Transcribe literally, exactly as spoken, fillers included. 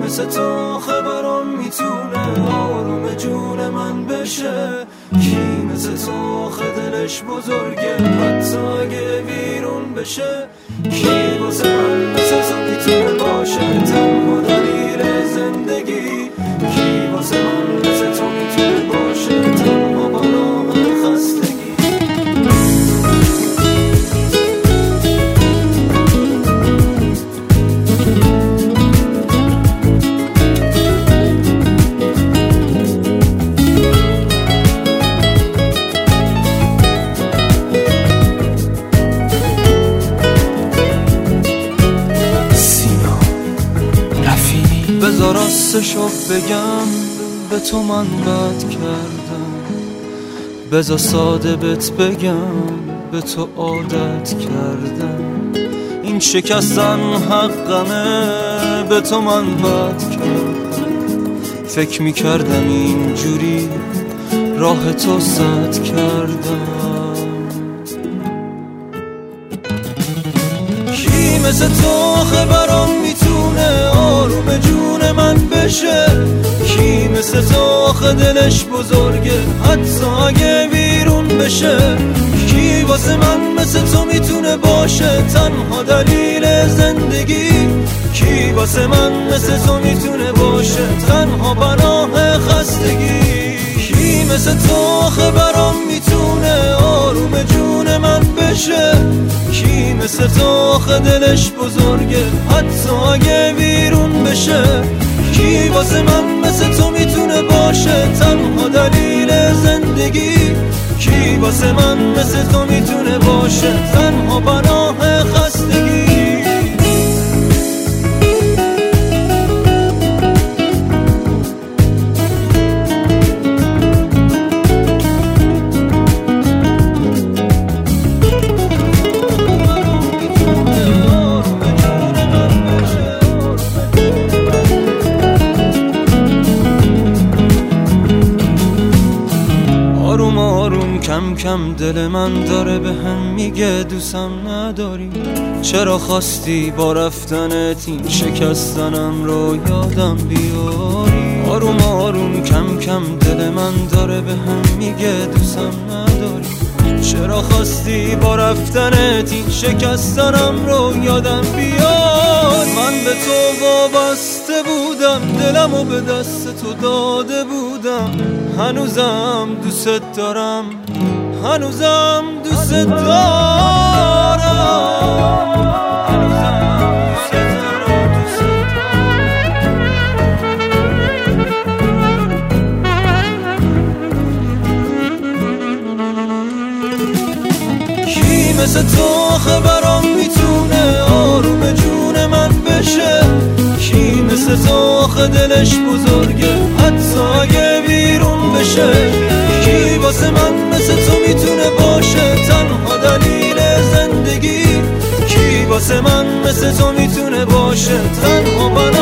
مثل تو خبرم میتونه آروم جون من بشه؟ کی مثل تو خدلش بزرگه حتی اگه ویرون بشه؟ کی واسه من مثل تو میتونه باشه تنها دلیل زندگی؟ کی واسه من مثل تو میتونه باشه تنها بنام خستگی؟ بذار راستشو بگم به تو من بد کردم، بذار ساده بهت بگم به تو عادت کردم. این شکستن حقمه به تو من بد کردم، فکر میکردم اینجوری راه تو سد کردم. کی مثل تو خبرم میتونه آروم جون من بشه؟ کی مثل تو آخه دلش بزرگه حتی اگه ویرون بشه؟ کی واسه من مثل تو میتونه باشه تنها دلیل زندگی؟ کی واسه من مثل تو میتونه باشه تنها پناه خستگی؟ کی مثل تو خبرم میتونه آروم جون من بشه؟ کی مثل تو آخه دلش بزرگه حتی اگه ویرون بشه؟ کی واسه من مثل تو میتونه باشه تنها دلیل زندگی؟ کی واسه من مثل تو میتونه باشه تنها پناه خستگی؟ آروم آروم کم کم دل من داره به هم میگه دوستم نداری. چرا خواستی با رفتنت این شکستنم رو یادم بیاری؟ آروم آروم کم کم دل من داره به هم میگه دوستم نداری. چرا خواستی با رفتنت این شکستنم رو یادم بیاری؟ من به تو وابسته بودم دلمو به دست تو داده بودم، هنوزم دوست دارم هنوزم دوست دارم هنوزم دوست دارم دوست دارم. کی مثل تو خبرم میتونه آروم جون من بشه؟ کی مثل تو آخه دلش بزرگه حتی اگه ویرون بشه؟ کی واسه من مثل تو میتونه باشه تنها دلیل زندگی؟ کی واسه من مثل تو میتونه باشه تنها